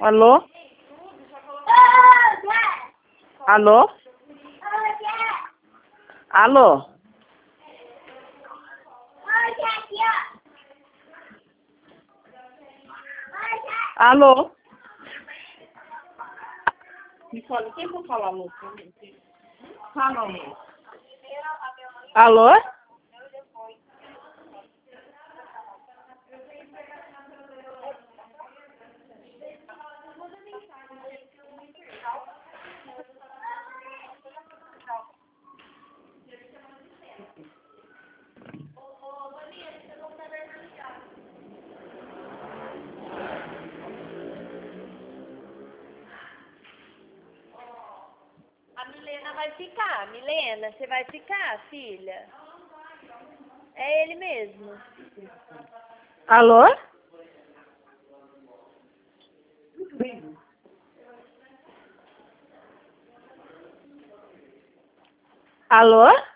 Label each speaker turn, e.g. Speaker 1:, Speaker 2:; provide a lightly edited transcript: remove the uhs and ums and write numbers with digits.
Speaker 1: Alô? Alô? Alô? Alô? Me fala, quem vai falar, alô? Fala, alô. Alô?
Speaker 2: A Milena vai ficar. Milena, você vai ficar, filha? É ele mesmo.
Speaker 1: Alô? Alô?